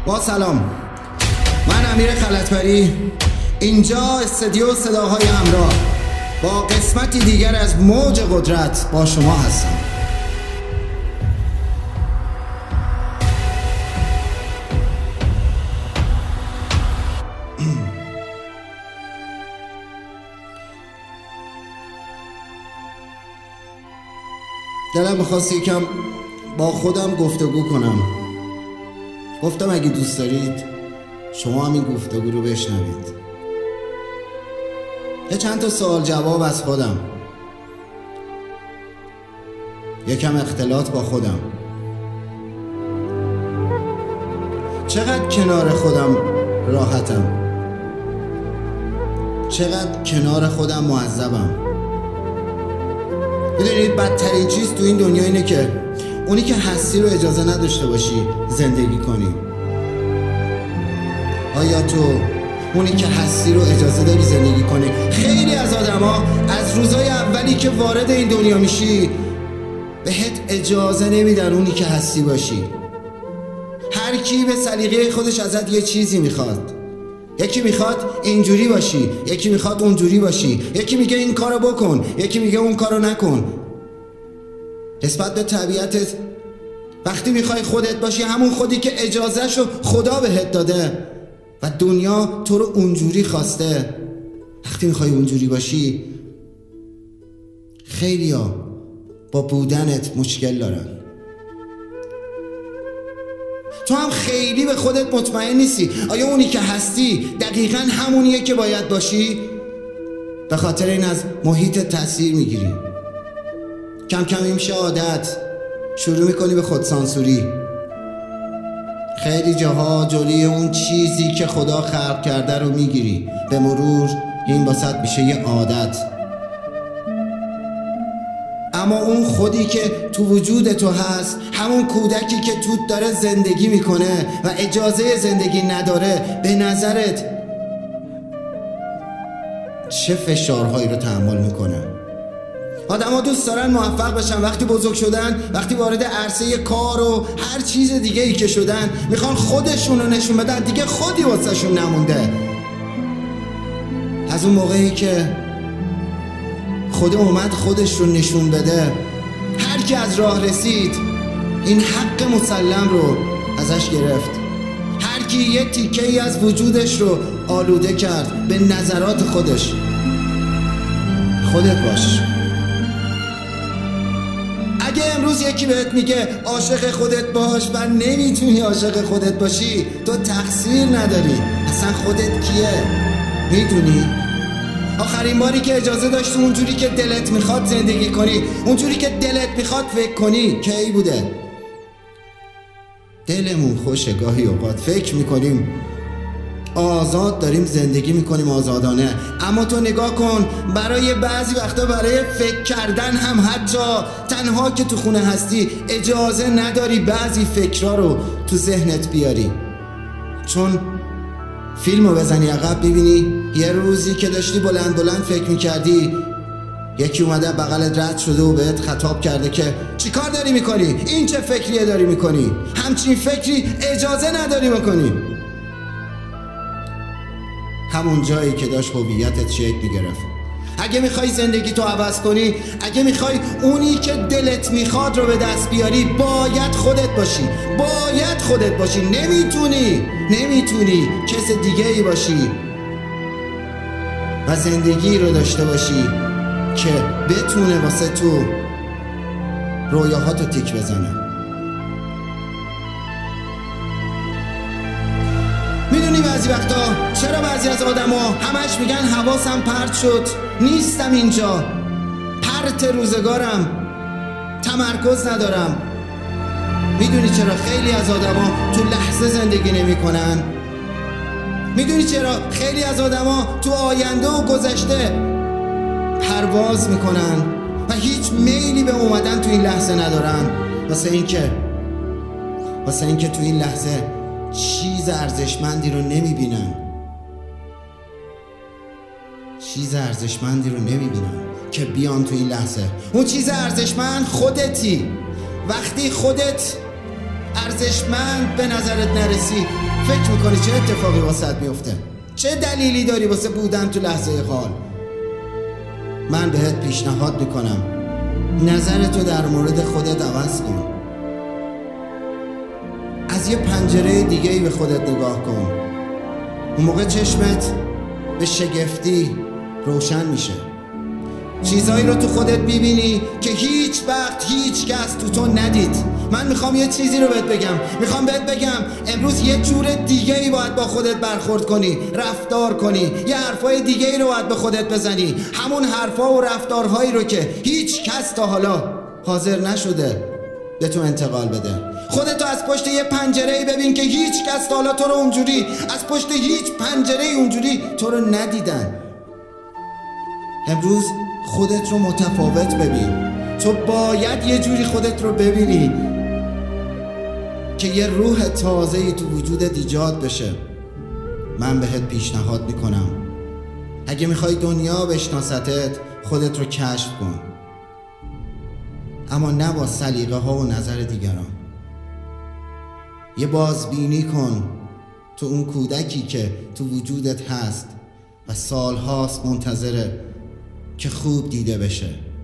با سلام، من امیر خلطبری، اینجا استودیو صداهای همراه با قسمتی دیگر از موج قدرت با شما هستم. دلم می‌خواست یکم با خودم گفتگو کنم. گفتم اگه دوست دارید شما هم این گفتگو رو بشنوید. یه چند تا سوال جواب از خودم، یکم اختلاط با خودم. چقدر کنار خودم راحتم، چقدر کنار خودم معذبم. میدونید بدترین چیز تو این دنیا اینه که اونی که هستی رو اجازه نداشته باشی زندگی کنی. آیا تو اونی که هستی رو اجازه داری زندگی کنی؟ خیلی از آدما از روزای اولی که وارد این دنیا میشی بهت اجازه نمیدن اونی که هستی باشی. هر کی به سلیقه خودش ازت یه چیزی میخواد. یکی میخواد اینجوری باشی، یکی میخواد اونجوری باشی، یکی میگه این کارو بکن، یکی میگه اون کارو نکن. نسبت به طبیعتت وقتی میخوای خودت باشی، همون خودی که اجازهشو خدا بهت داده و دنیا تو رو اونجوری خواسته، وقتی میخوای اونجوری باشی، خیلیا با بودنت مشکل دارن. تو هم خیلی به خودت مطمئن نیستی آیا اونی که هستی دقیقاً همونیه که باید باشی؟ به خاطر این از محیط تاثیر میگیری. کم کم این میشه عادت، شروع میکنی به خودسانسوری. خیلی جاها جلوی اون چیزی که خدا خلق کرده رو میگیری. به مرور این واسط میشه یه عادت. اما اون خودی که تو وجود تو هست، همون کودکی که توت داره زندگی میکنه و اجازه زندگی نداره، به نظرت چه فشارهایی رو تحمل میکنه؟ آدم ها دوست دارن موفق بشن، وقتی بزرگ شدن، وقتی وارد عرصه کار و هر چیز دیگه ای که شدن، میخوان خودشون رو نشون بدن، دیگه خودی واسه شون نمونده. از اون موقعی که خدا اومد خودش رو نشون بده، هر کی از راه رسید این حق مسلم رو ازش گرفت. هر کی یه تیکه ای از وجودش رو آلوده کرد به نظرات خودش. خودت باش. اگه امروز یکی بهت میگه عاشق خودت باش و نمیتونی عاشق خودت باشی، تو تقصیر نداری. اصلا خودت کیه؟ میدونی؟ آخرین باری که اجازه داشتی اونجوری که دلت میخواد زندگی کنی، اونجوری که دلت میخواد فکر کنی، کی بوده؟ دلمون خوشه گاهی اوقات فکر میکنیم آزاد داریم زندگی میکنیم، آزادانه. اما تو نگاه کن، برای بعضی وقتا برای فکر کردن هم حتی تنها که تو خونه هستی اجازه نداری بعضی فکرها رو تو ذهنت بیاری. چون فیلمو بزنی عقب ببینی یه روزی که داشتی بلند بلند فکر میکردی، یکی اومده بغلت رد شده و بهت خطاب کرده که چی کار داری میکنی؟ این چه فکریه داری میکنی؟ همچین فکری اجازه نداری بکنی. همون جایی که داشت هویتت شکل میگرفت. اگه میخوای زندگی تو عوض کنی، اگه میخوای اونی که دلت میخواد رو به دست بیاری، باید خودت باشی. باید خودت باشی. نمیتونی کس دیگه ای باشی و زندگی رو داشته باشی که بتونه واسه تو رویاهاتو تیک بزنه. میدونی بعضی وقتا چرا بعضی از آدما همش میگن حواسم پرت شد، نیستم اینجا، پرت روزگارم، تمرکز ندارم؟ میدونی چرا خیلی از آدما تو لحظه زندگی نمی کنن؟ میدونی چرا خیلی از آدما تو آینده و گذشته پرواز میکنن و هیچ میلی به اومدن تو این لحظه ندارن؟ واسه اینکه تو این لحظه چیز ارزشمندی رو نمیبینن. چیز ارزشمندی رو نمیبینن که بیان تو این لحظه. اون چیز ارزشمند خودتی. وقتی خودت ارزشمند به نظرت نرسی، فکر میکنی چه اتفاقی واسط میفته؟ چه دلیلی داری واسه بودن تو لحظه حال؟ من بهت پیشنهاد میکنم نظرتو در مورد خودت عوض کن. از یه پنجره دیگه‌ای به خودت نگاه کن. اون موقع چشمت به شگفتی روشن میشه. چیزایی رو تو خودت میبینی که هیچ وقت هیچ کس تو ندید. من میخوام یه چیزی رو میخوام بهت بگم امروز یه جور دیگه‌ای باید با خودت برخورد کنی، رفتار کنی، یه حرفای دیگه‌ای رو باید به خودت بزنی، همون حرفا و رفتارهایی رو که هیچ کس تا حالا حاضر نشده به تو انتقال بده. خودتو از پشت یه پنجره‌ای ببین که هیچ کس تا حالا تو رو اونجوری از پشت هیچ پنجره‌ای اونجوری تو رو ندیدن. امروز خودت رو متفاوت ببین. تو باید یه جوری خودت رو ببینی که یه روح تازه‌ای تو وجودت ایجاد بشه. من بهت پیشنهاد میکنم اگه میخوای دنیا بشناستت خودت رو کشف کن، اما نه با سلیقه ها و نظر دیگران. یه بازبینی کن تو اون کودکی که تو وجودت هست و سالهاست منتظره که خوب دیده بشه.